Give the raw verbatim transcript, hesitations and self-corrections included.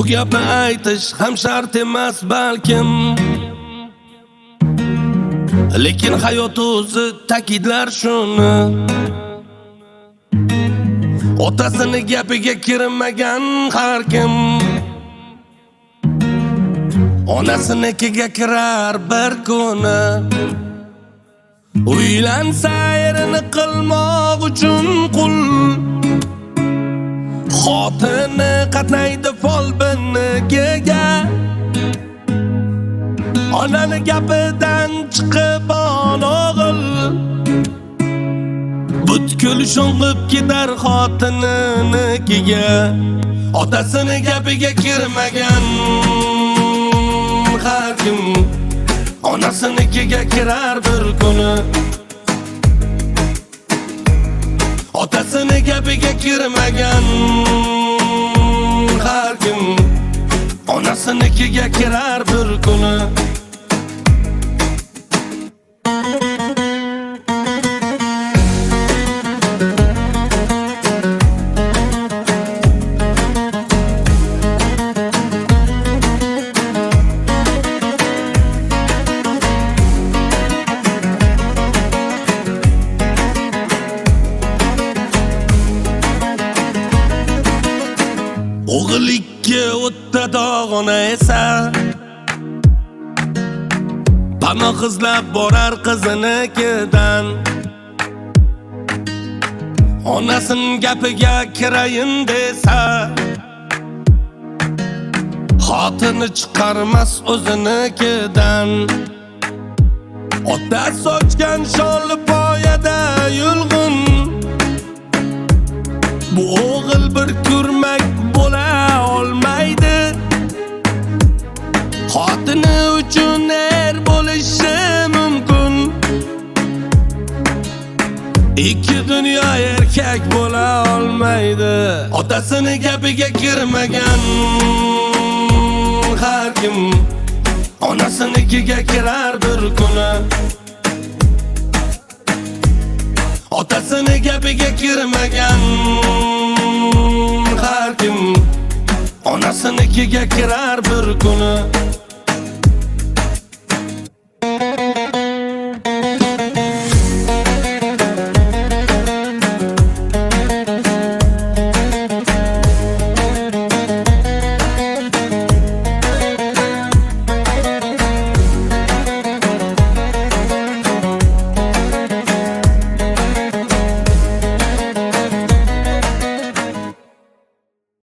gapni aytish ham shart emas balkim, lekin hayot o'zi ta'kidlar shuni. Otasini gapiga kirmagan har kim onasinikiga kirar bir kuni. Uylansa erini qilmoq uchun qul, xotini qatnaydi folbinnikiga. Onani gapidan chiqib on o'g'il, butkul sho'ng'ib ketar xotininikiga. Otasini gapiga kirmagan har kim onasinikiga kirar bir kuni. Otasini gapiga kirmagan har kim onasinikiga kirar bir kuni. O'g'il ikki o'tta dog'ona esa panoh qizlab borar qizinikidan. Onasining gapiga kirayin desa xotini chiqarmas o'zinikidan. Ota sochgan sholi poyada yulg'un, bu o'g'il bir ko'rmak bo'la olmaydi. Xotini uchun er bo'lishi mumkin, ikki dunyo erkak bo'la olmaydi. Otasini gapiga kirmagan har kim onasinikiga kirar bir kuni. Otasini gapiga kirmagan har kim onasinikiga kirar bir kuni.